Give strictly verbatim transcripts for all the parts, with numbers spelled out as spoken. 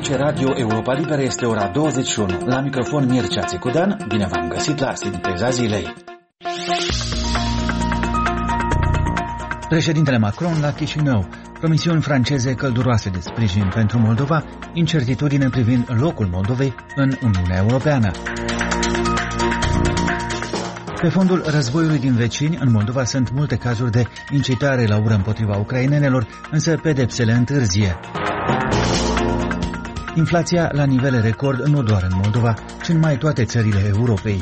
Aici Radio Europa Liberă, este ora douăzeci și unu. La microfon Mircea Țicudan, bine v-am găsit la Sinteza Zilei. Președintele Macron la Chișinău, promisiuni franceze călduroase de sprijin pentru Moldova, incertitudine privind locul Moldovei în Uniunea Europeană. Pe fondul războiului din vecini, în Moldova sunt multe cazuri de incitare la ură împotriva ucrainenelor, însă pedepsele întârzie. Inflația la nivele record nu doar în Moldova, ci în mai toate țările Europei.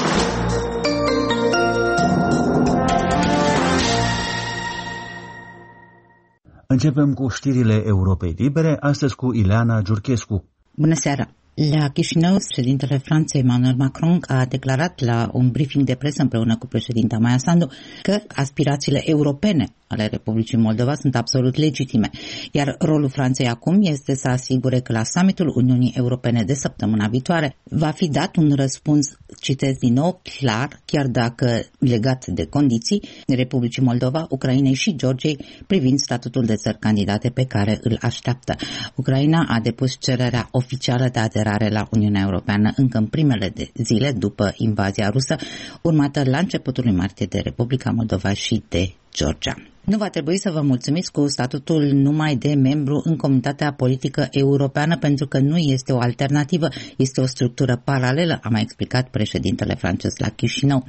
Începem cu știrile Europei Libere, astăzi cu Ileana Giurchescu. Bună seara! La Chișinău, președintele Franței Emmanuel Macron a declarat la un briefing de presă împreună cu președinta Maia Sandu că aspirațiile europene ale Republicii Moldova sunt absolut legitime, iar rolul Franței acum este să asigure că la summitul Uniunii Europene de săptămâna viitoare va fi dat un răspuns, citez din nou, clar, chiar dacă legat de condiții, Republicii Moldova, Ucrainei și Georgiei privind statutul de țări candidate pe care îl așteaptă. Ucraina a depus cererea oficială de aderare la Uniunea Europeană încă în primele de zile după invazia rusă, urmată la începutul lui martie de Republica Moldova și de Georgia. Nu va trebui să vă mulțumiți cu statutul numai de membru în comunitatea politică europeană, pentru că nu este o alternativă, este o structură paralelă, a mai explicat președintele francez la Chișinău.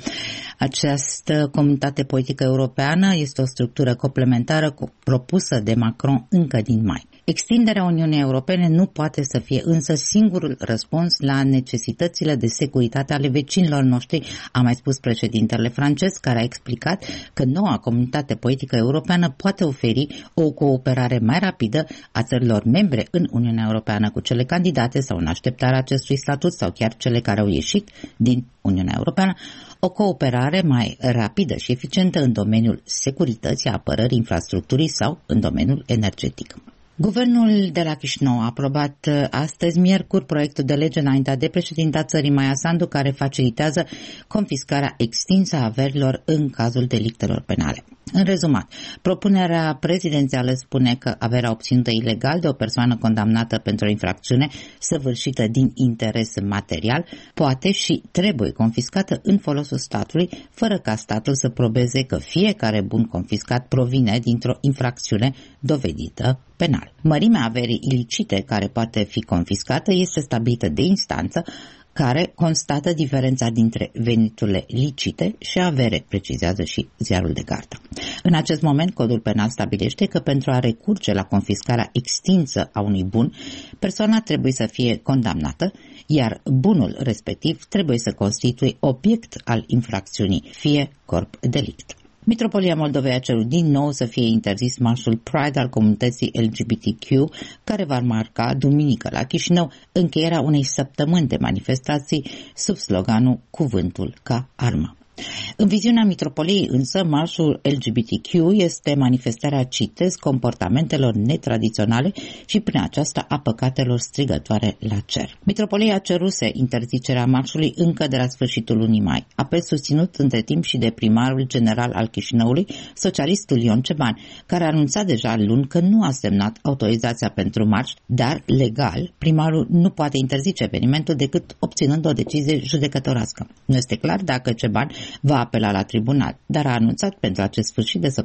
Această comunitate politică europeană este o structură complementară propusă de Macron încă din mai. Extinderea Uniunii Europene nu poate să fie însă singurul răspuns la necesitățile de securitate ale vecinilor noștri, a mai spus președintele francez, care a explicat că noua comunitate politică europeană poate oferi o cooperare mai rapidă a țărilor membre în Uniunea Europeană cu cele candidate sau în așteptarea acestui statut sau chiar cele care au ieșit din Uniunea Europeană, o cooperare mai rapidă și eficientă în domeniul securității, apărării, infrastructurii sau în domeniul energetic. Guvernul de la Chișinău a aprobat astăzi, miercuri, proiectul de lege înaintat de președinta țării Maia Sandu, care facilitează confiscarea extinsă a averilor în cazul delictelor penale. În rezumat, propunerea prezidențială spune că averea obținută ilegal de o persoană condamnată pentru o infracțiune săvârșită din interes material poate și trebuie confiscată în folosul statului, fără ca statul să probeze că fiecare bun confiscat provine dintr-o infracțiune dovedită penal. Mărimea averii ilicite care poate fi confiscată este stabilită de instanță, care constată diferența dintre veniturile licite și avere, precizează și ziarul de gardă. În acest moment, codul penal stabilește că pentru a recurge la confiscarea extinsă a unui bun, persoana trebuie să fie condamnată, iar bunul respectiv trebuie să constituie obiect al infracțiunii, fie corp delict. Mitropolia Moldovei a cerut din nou să fie interzis marșul Pride al comunității L G B T Q, care va marca duminică la Chișinău încheierea unei săptămâni de manifestații sub sloganul Cuvântul ca armă. În viziunea mitropoliei însă, marșul L G B T Q este manifestarea, citez, comportamentelor netradiționale și prin aceasta a păcatelor strigătoare la cer. Mitropolia ceruse interzicerea marșului încă de la sfârșitul lunii mai, apel susținut între timp și de primarul general al Chișinăului, socialistul Ion Ceban, care a anunțat deja luni că nu a semnat autorizația pentru marș, dar legal primarul nu poate interzice evenimentul decât obținând o decizie judecătorească. Nu este clar dacă Ceban va apela la tribunal, dar a anunțat pentru acest sfârșit de săptămână